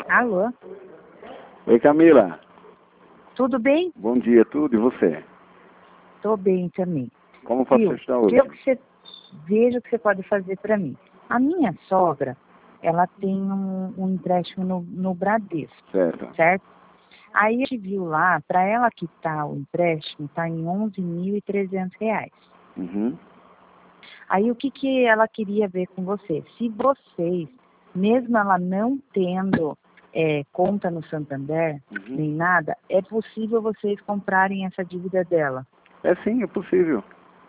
Alô? Oi, Camila. Tudo bem? Bom dia, tudo. E você? Tô bem também. Como posso te ajudar hoje? Veja o que você pode fazer para mim. A minha sogra, ela tem um empréstimo no Bradesco, certo? Aí a gente viu lá, para ela quitar o empréstimo, está em R$ 11.300. Uhum. Aí o que ela queria ver com você? Se vocês, mesmo ela não tendo conta no Santander, nem nada, é possível vocês comprarem essa dívida dela? É sim, é possível.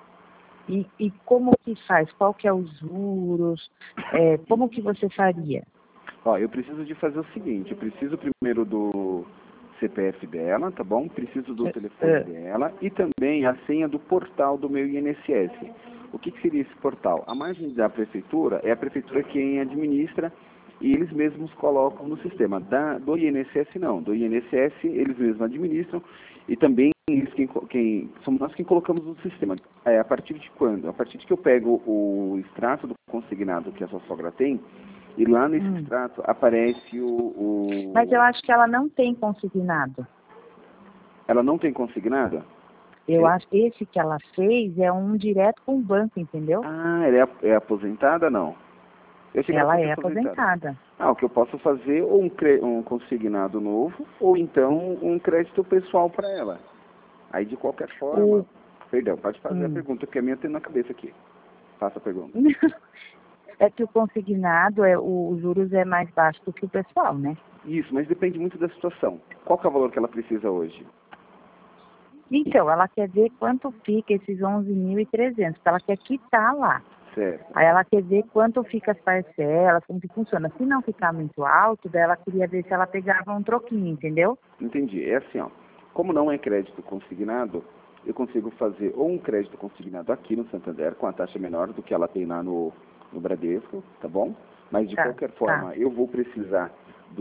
E como que faz? Qual que é os juros? Como que você faria? Ó, eu preciso de fazer o seguinte, eu preciso primeiro do CPF dela, tá bom? Preciso do telefone dela e também a senha do portal do meu INSS. O que seria esse portal? A margem da prefeitura é a prefeitura quem administra e eles mesmos colocam no sistema. Do INSS não, do INSS eles mesmos administram e também eles somos nós quem colocamos no sistema. A partir de quando? A partir de que eu pego o extrato do consignado que a sua sogra tem, e lá nesse extrato aparece Mas eu acho que ela não tem consignado. Ela não tem consignado? Eu acho que esse que ela fez é um direto com o banco, entendeu? Ah, ela é aposentada, não? Ela é aposentada. O que eu posso fazer ou um consignado novo, ou então um crédito pessoal para ela. Aí, de qualquer forma... Perdão, pode fazer a pergunta, porque a minha tem na cabeça aqui. Faça a pergunta. É que o consignado, os juros é mais baixo do que o pessoal, né? Isso, mas depende muito da situação. Qual que é o valor que ela precisa hoje? Então, ela quer ver quanto fica esses 11.300, porque ela quer quitar lá. Certo. Aí ela quer ver quanto fica as parcelas, como que funciona. Se não ficar muito alto, daí ela queria ver se ela pegava um troquinho, entendeu? Entendi. É assim, ó. Como não é crédito consignado, eu consigo fazer ou um crédito consignado aqui no Santander com a taxa menor do que ela tem lá no Bradesco, tá bom? Mas de qualquer forma, eu vou precisar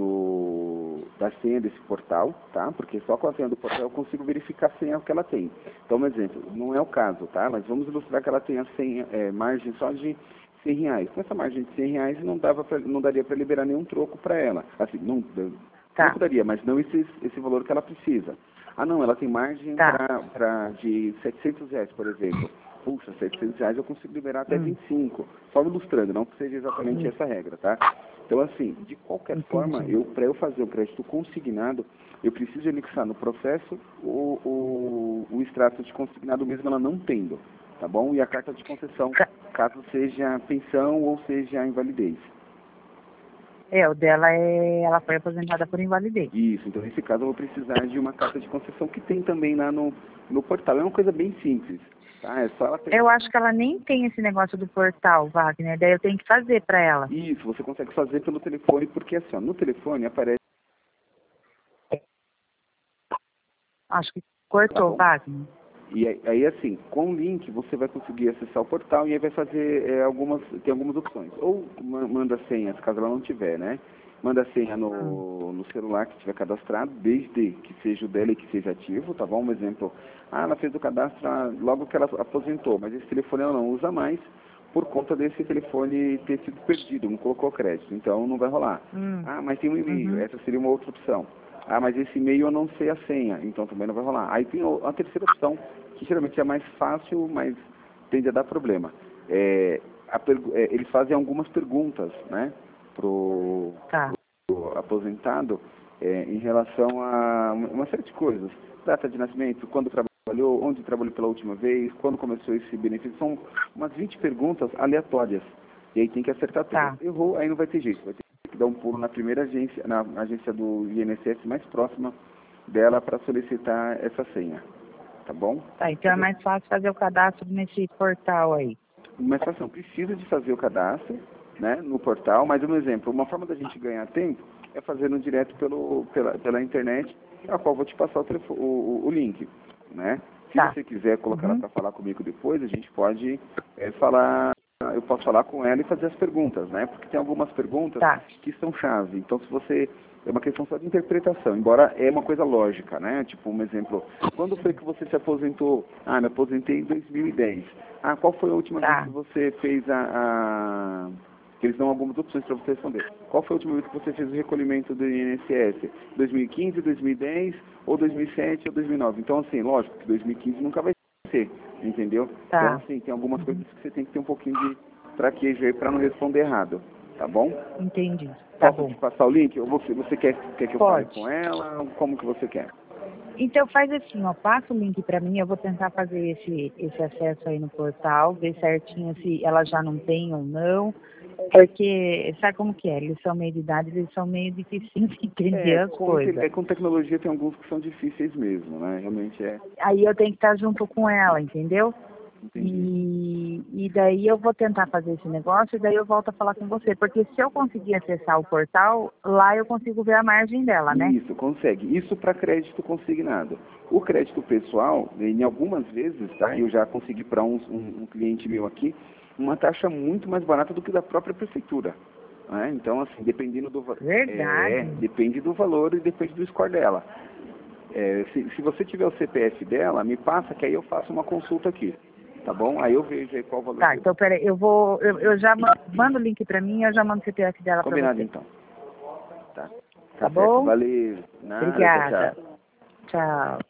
da senha desse portal, tá? Porque só com a senha do portal eu consigo verificar a senha que ela tem. Então, um exemplo, não é o caso, tá? Mas vamos ilustrar que ela tem a senha, margem só de R$ 100. Com essa margem de R$ 100 não daria para liberar nenhum troco para ela. Assim, não daria, mas não esse valor que ela precisa. Ah, não, ela tem margem de R$ 700, por exemplo. Puxa, R$ 700 eu consigo liberar até 25. Só ilustrando, não que seja exatamente essa regra, tá? Então, assim, de qualquer forma, para eu fazer o crédito consignado, eu preciso anexar no processo o extrato de consignado mesmo ela não tendo, tá bom? E a carta de concessão, caso seja pensão ou seja invalidez. O dela ela foi aposentada por invalidez. Isso, então nesse caso eu vou precisar de uma carta de concessão que tem também lá no portal. É uma coisa bem simples, tá? É só ela ter... Eu acho que ela nem tem esse negócio do portal, Wagner, daí eu tenho que fazer para ela. Isso, você consegue fazer pelo telefone, porque assim, ó, no telefone aparece... Acho que cortou, Wagner. E aí, assim, com o link você vai conseguir acessar o portal e aí vai fazer tem algumas opções. Ou manda senhas, caso ela não tiver, né? Manda senha no celular que estiver cadastrado, desde que seja o dela e que seja ativo, tá bom? Um exemplo, ela fez o cadastro logo que ela aposentou, mas esse telefone ela não usa mais por conta desse telefone ter sido perdido, não colocou crédito, então não vai rolar. Mas tem um e-mail, essa seria uma outra opção. Mas esse e-mail eu não sei a senha, então também não vai rolar. Aí tem a terceira opção, que geralmente é mais fácil, mas tende a dar problema. Eles fazem algumas perguntas, né, pro aposentado em relação a uma série de coisas. Data de nascimento, quando trabalhou, onde trabalhou pela última vez, quando começou esse benefício. São umas 20 perguntas aleatórias. E aí tem que acertar tudo. Errou, aí não vai ter jeito. Vai ter que dar um pulo na primeira agência, na agência do INSS mais próxima dela para solicitar essa senha. Tá bom? Então é mais fácil fazer o cadastro nesse portal aí. Mais fácil, não precisa de fazer o cadastro, né, no portal, mas um exemplo, uma forma da gente ganhar tempo é fazendo direto pela internet, a qual vou te passar o link, né? Se você quiser colocar ela para falar comigo depois, a gente pode eu posso falar com ela e fazer as perguntas, né? Porque tem algumas perguntas que são chave. Então, é uma questão só de interpretação, embora é uma coisa lógica, né? Tipo, um exemplo, quando foi que você se aposentou? Me aposentei em 2010. Qual foi a última vez que você fez que eles dão algumas opções para você responder. Qual foi a última vez que você fez o recolhimento do INSS? 2015, 2010, ou 2007, ou 2009? Então, assim, lógico que 2015 nunca vai ser, entendeu? Tá. Então, assim, tem algumas coisas que você tem que ter um pouquinho de traquejo aí para não responder errado, tá bom? Entendi. Tá bom. Posso te passar o link? Ou você quer que eu fale Pode. com ela? Como que você quer? Então faz assim, ó, passa o link para mim, eu vou tentar fazer esse acesso aí no portal, ver certinho se ela já não tem ou não, porque sabe como que é? Eles são meio de idade, eles são meio difíceis de entender as coisas. Com tecnologia tem alguns que são difíceis mesmo, né? Realmente é. Aí eu tenho que estar junto com ela, entendeu? Entendi. E daí eu vou tentar fazer esse negócio e daí eu volto a falar com você. Porque se eu conseguir acessar o portal, lá eu consigo ver a margem dela, né? Isso, consegue. Isso para crédito consignado. O crédito pessoal, em algumas vezes, tá? Eu já consegui para um cliente meu aqui, uma taxa muito mais barata do que da própria prefeitura. Né? Então, assim, dependendo do valor. Verdade. Depende do valor e depende do score dela. Se você tiver o CPF dela, me passa que aí eu faço uma consulta aqui. Tá bom? Aí eu vejo aí qual o valor. Tá, então peraí, eu já mando o link pra mim e eu já mando o CPF dela pra você. Combinado então. Tá. Tá bom? Valeu. Nada, Obrigada. tchau. Tchau.